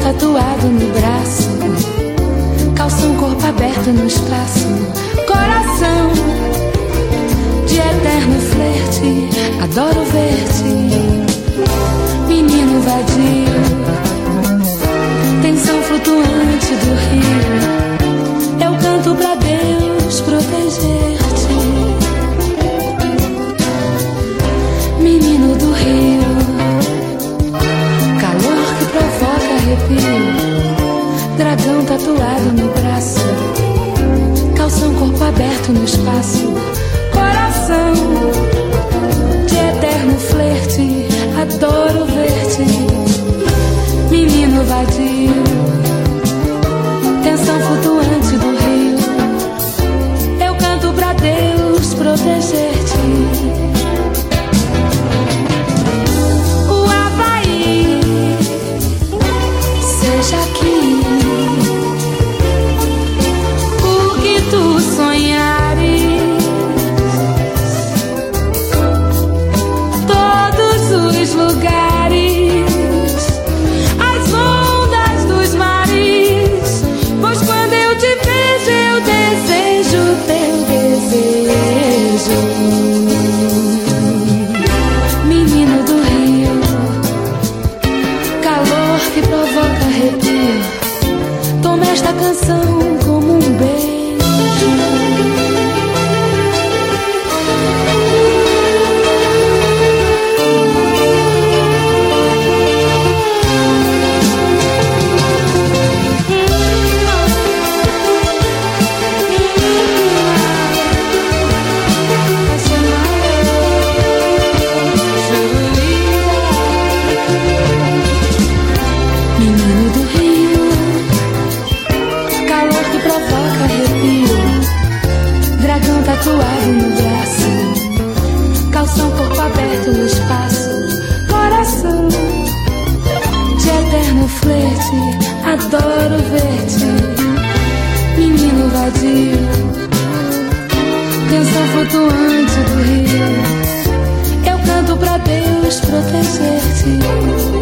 tatuado no braço, calção, corpo aberto no espaço, coração de eterno flerte, adoro ver-te, menino vadio, tensão flutuante do rio, eu canto pra Deus proteger-te, menino do rio, calor que provoca arrepio, dragão tatuado no braço, calção, corpo aberto no espaço, coração de eterno flerte, adoro ver-te, menino vadio, tensão flutuante do rio, eu canto pra Deus proteger-te. O Havaí, seja aqui o que tu sonhares, todos os lugares, as ondas dos mares, pois quando eu te vejo eu desejo teu desejo, menino do rio, calor que provoca arrepio, toma esta canção como um beijo. Menino do rio, calor que provoca arrepio, dragão tatuado no braço, calção, corpo aberto no espaço, coração de eterno flerte, adoro ver-te, menino vadio, tensão flutuante do rio, eu canto pra Deus proteger-te.